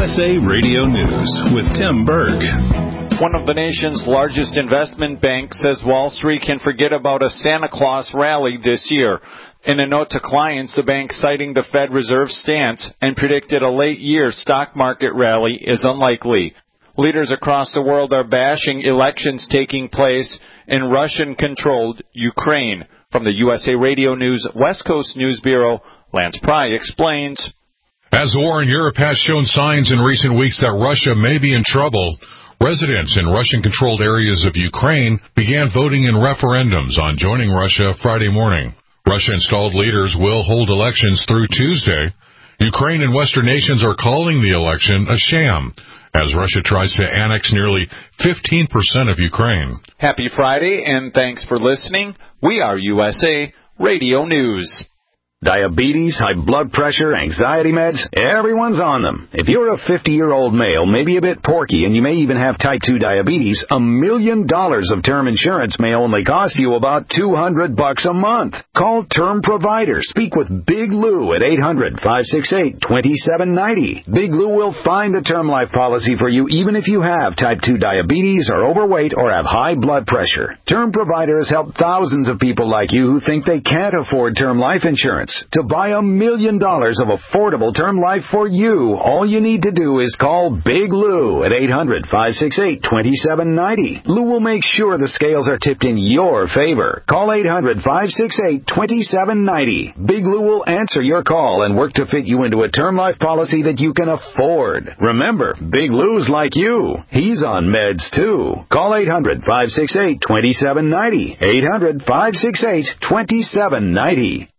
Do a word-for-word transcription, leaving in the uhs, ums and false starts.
S A Radio News with Tim Berg. One of the nation's largest investment banks says Wall Street can forget about a Santa Claus rally this year. In a note to clients, the bank citing the Fed Reserve's stance and predicted a late-year stock market rally is unlikely. Leaders across the world are bashing elections taking place in Russian-controlled Ukraine. From the U S A Radio News West Coast News Bureau, Lance Pry explains. As the war in Europe has shown signs in recent weeks that Russia may be in trouble, residents in Russian-controlled areas of Ukraine began voting in referendums on joining Russia Friday morning. Russia-installed leaders will hold elections through Tuesday. Ukraine and Western nations are calling the election a sham, as Russia tries to annex nearly fifteen percent of Ukraine. Happy Friday, and thanks for listening. We are U S A Radio News. Diabetes, high blood pressure, anxiety meds, everyone's on them. If you're a fifty-year-old male, maybe a bit porky, and you may even have type two diabetes, a million dollars of term insurance may only cost you about two hundred bucks a month. Call Term Provider. Speak with Big Lou at eight hundred, five six eight, two seven nine zero. Big Lou will find a term life policy for you even if you have type two diabetes, are overweight, or have high blood pressure. Term Provider has helped thousands of people like you who think they can't afford term life insurance. To buy a million dollars of affordable term life for you, all you need to do is call Big Lou at eight hundred, five six eight, two seven nine zero. Lou will make sure the scales are tipped in your favor. Call eight hundred, five six eight, two seven nine zero. Big Lou will answer your call and work to fit you into a term life policy that you can afford. Remember, Big Lou's like you. He's on meds too. Call eight hundred, five six eight, two seven nine zero. eight hundred, five six eight, two seven nine zero.